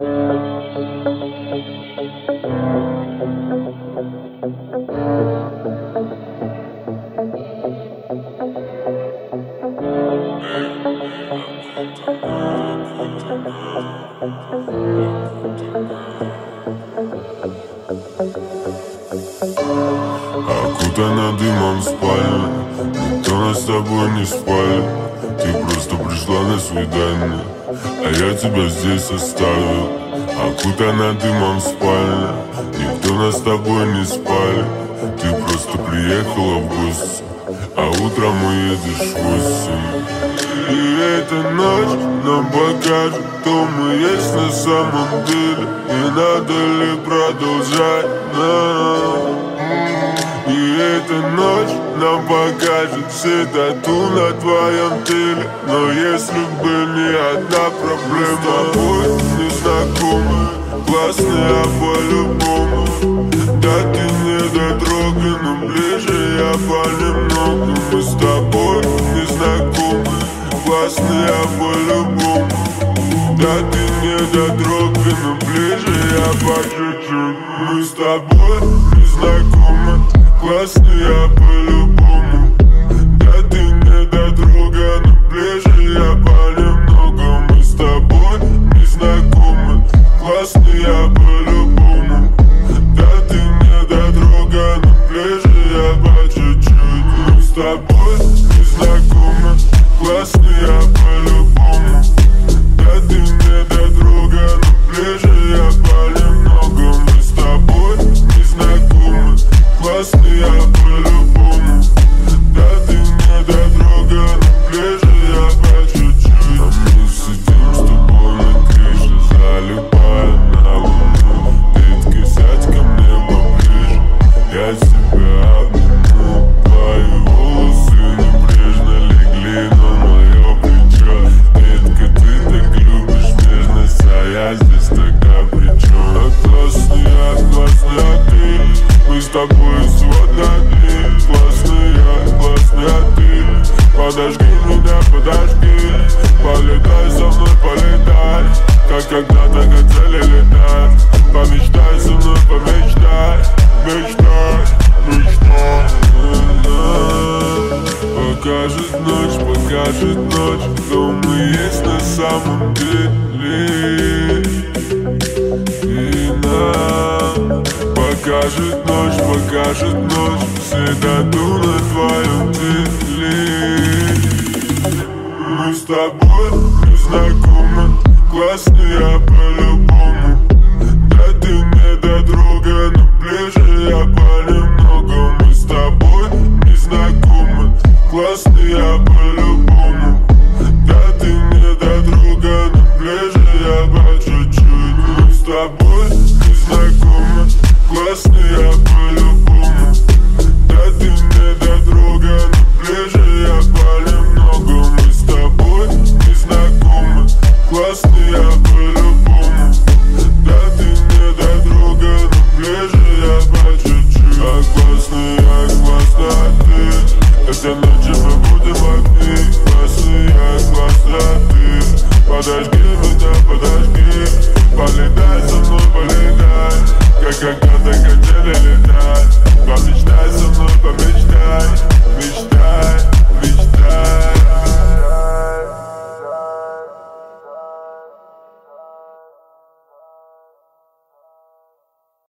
Окутана дымом спальня, никто нас с тобой не спалит. Ты просто пришла на свидание, а я тебя здесь оставил. Окутана дымом спальня, никто нас с тобой не спалит. Ты просто приехала в гости, а утром уедешь в 8. И эта ночь нам покажет, кто мы есть на самом деле. Не надо ли продолжать нам? И эта ночь нам покажет все тату на твоем теле. Но если бы не одна проблема, с тобой незнакомы, классная по-любому. Да ты не дотрогай, но ближе я понемногу. Мы с тобой незнакомы, классная по-любому. Да ты не дотрогай, но ближе я по чуть-чуть. Мы с тобой незнакомы, классная по-любому. Да ты не дотрогай, но ближе я понемногу. Мы с тобой незнакомы, классная по-любому. Да ты не дотрогай, но ближе я по чуть-чуть. Мы с тобой незнакомы, классная по-любому. Да ты не дотрогай, но ближе я понемногу. Мы с тобой незнакомы, классная по-любому. Да ты не дотрогай, но ближе я по чуть-чуть. А мы сидим с тобой на крыше, залипая на луну. Детка, сядь ко мне поближе, я тебя обниму. Твои волосы небрежно легли на мое плечо. Детка, ты так любишь нежность, а я здесь тогда при чем? А классная ты, мы с тобой сводный один. Классная ты, подожди меня, подожди. Полетай со мной, полетай, как когда-то хотели летать. Помечтай со мной, помечтай, мечтай, мечтай. Покажет ночь, кто мы есть на самом деле. И нам покажет ночь, все тату на твоем теле. Мы с тобой незнакомы, классная по-любому. Да ты не дотрогай, но ближе я понемногу. Мы с тобой незнакомы, классная по-любому. Да ты не дотрогай, но ближе я по чуть-чуть. Мы с тобой незнакомы, классная